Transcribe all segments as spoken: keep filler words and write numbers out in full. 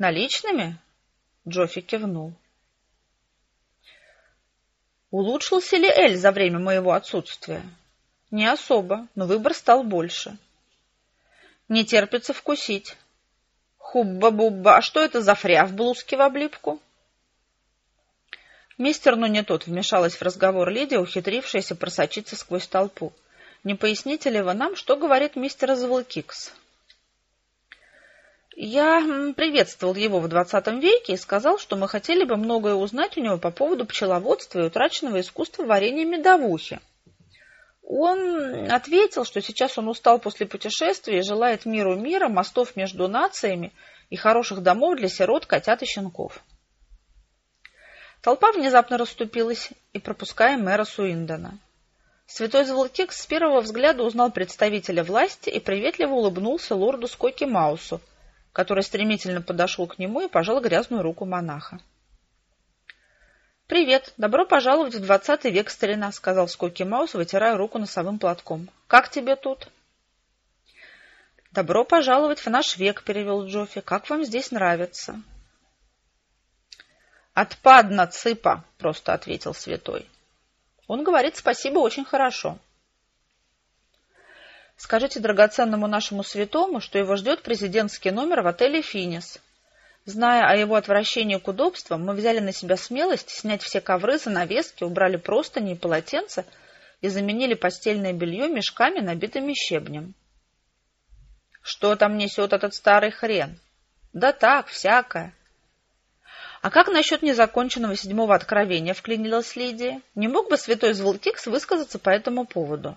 Наличными? Джоффи кивнул. Улучшился ли Эль за время моего отсутствия? Не особо, но выбор стал больше. Не терпится вкусить. Хубба-бубба, а что это за фря в блузке в облипку? Мистер, ну не тот, вмешалась в разговор Лидия, ухитрившаяся просочиться сквозь толпу. Не поясните ли вы нам, что говорит мистер Зволкикс? Я приветствовал его в двадцатом веке и сказал, что мы хотели бы многое узнать у него по поводу пчеловодства и утраченного искусства варенья медовухи. Он ответил, что сейчас он устал после путешествия и желает миру мира, мостов между нациями и хороших домов для сирот, котят и щенков. Толпа внезапно расступилась, и пропуская мэра Суиндона. Святой Зволкикс с первого взгляда узнал представителя власти и приветливо улыбнулся лорду Скоки Маусу, который стремительно подошел к нему и пожал грязную руку монаха. «Привет, добро пожаловать в двадцатый век, старина», — сказал Скоки Маус, вытирая руку носовым платком. «Как тебе тут?» «Добро пожаловать в наш век», — перевел Джоффи. «Как вам здесь нравится?» «Отпадно, цыпа», — просто ответил святой. «Он говорит спасибо очень хорошо». «Скажите драгоценному нашему святому, что его ждет президентский номер в отеле «Финис». Зная о его отвращении к удобствам, мы взяли на себя смелость снять все ковры, занавески, убрали простыни и полотенца и заменили постельное белье мешками, набитыми щебнем». «Что там несет этот старый хрен?» «Да так, всякое». «А как насчет незаконченного седьмого откровения?» — вклинилась Лидия. «Не мог бы святой Зволкикс высказаться по этому поводу?»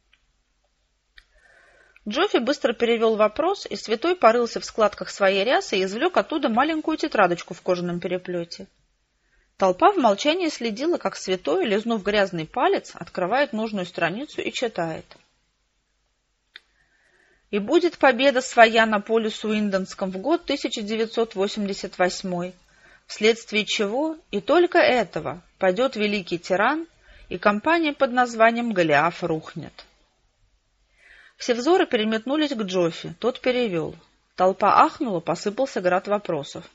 Джоффи быстро перевел вопрос, и святой порылся в складках своей рясы и извлек оттуда маленькую тетрадочку в кожаном переплете. Толпа в молчании следила, как святой, лизнув грязный палец, открывает нужную страницу и читает. «И будет победа своя на поле Суиндонском в год тысяча девятьсот восемьдесят восьмой, вследствие чего и только этого падет великий тиран, и компания под названием Голиаф рухнет». Все взоры переметнулись к Джоффи, тот перевел. Толпа ахнула, посыпался град вопросов.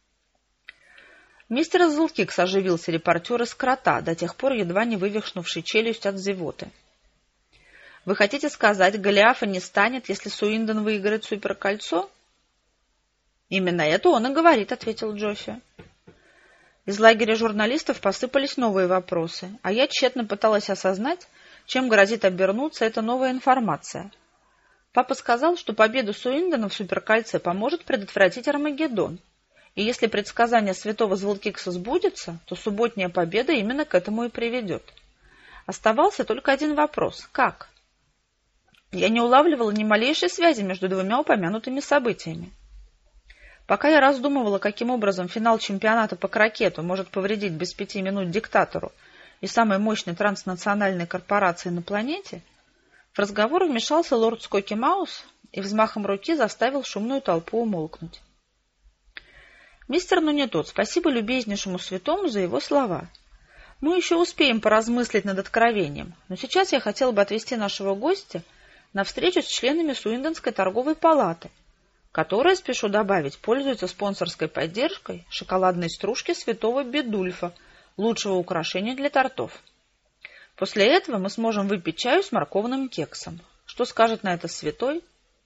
Мистер Зволкикс, оживился репортер из «Крота», до тех пор едва не вывихнувший челюсть от зевоты. «Вы хотите сказать, Голиафа не станет, если Суиндон выиграет суперкольцо?» «Именно это он и говорит», — ответил Джоффи. Из лагеря журналистов посыпались новые вопросы, а я тщетно пыталась осознать, чем грозит обернуться эта новая информация. Папа сказал, что победа Суиндона в суперкольце поможет предотвратить Армагеддон. И если предсказание святого Зволкикса сбудется, то субботняя победа именно к этому и приведет. Оставался только один вопрос – как? Я не улавливала ни малейшей связи между двумя упомянутыми событиями. Пока я раздумывала, каким образом финал чемпионата по крокету может повредить без пяти минут диктатору и самой мощной транснациональной корпорации на планете, в разговор вмешался лорд Скоки Маус и взмахом руки заставил шумную толпу умолкнуть. «Мистер, ну не тот, спасибо любезнейшему святому за его слова. Мы еще успеем поразмыслить над откровением, но сейчас я хотела бы отвести нашего гостя на встречу с членами Суиндонской торговой палаты, которая, спешу добавить, пользуется спонсорской поддержкой шоколадной стружки святого Бедульфа, лучшего украшения для тортов. После этого мы сможем выпить чаю с морковным кексом. Что скажет на это святой?»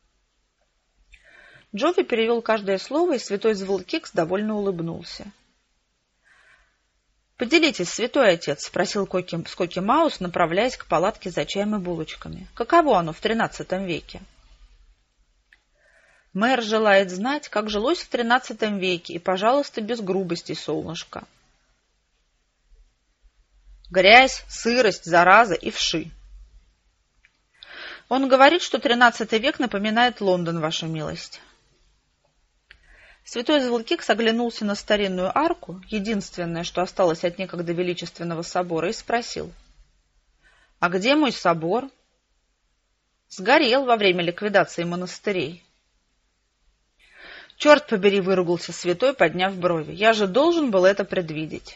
Джоффи перевел каждое слово, и святой Зволкикс довольно улыбнулся. «Поделитесь, святой отец», — спросил Скоки Маус, направляясь к палатке за чаем и булочками. «Каково оно в тринадцатом веке?» «Мэр желает знать, как жилось в тринадцатом веке, и, пожалуйста, без грубости, солнышко». «Грязь, сырость, зараза и вши». «Он говорит, что тринадцатый век напоминает Лондон, ваша милость». Святой Зволкикс оглянулся на старинную арку, единственное, что осталось от некогда величественного собора, и спросил: «А где мой собор?» «Сгорел во время ликвидации монастырей». «Черт побери!» — выругался святой, подняв брови. «Я же должен был это предвидеть».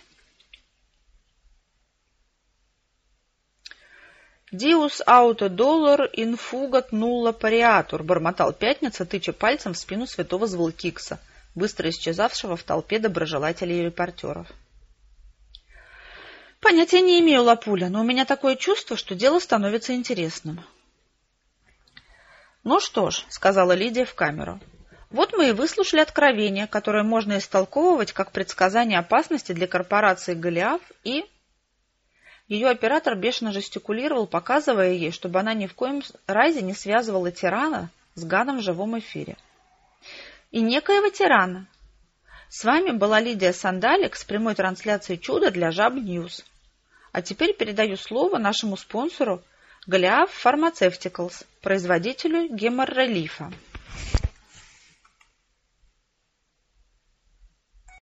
«Диус ауто доллар инфугат нулла париатур», — бормотал Пятница, тыча пальцем в спину святого Зволкикса, быстро исчезавшего в толпе доброжелателей и репортеров. «Понятия не имею, Лапуля, но у меня такое чувство, что дело становится интересным». «Ну что ж», — сказала Лидия в камеру, — «вот мы и выслушали откровение, которое можно истолковывать как предсказание опасности для корпорации Голиаф и...» Ее оператор бешено жестикулировал, показывая ей, чтобы она ни в коем разе не связывала тирана с гадом в живом эфире. «И некоего тирана. С вами была Лидия Сандалик с прямой трансляцией чуда для Жаб Ньюс. А теперь передаю слово нашему спонсору Голиаф Pharmaceuticals, производителю геморрелифа».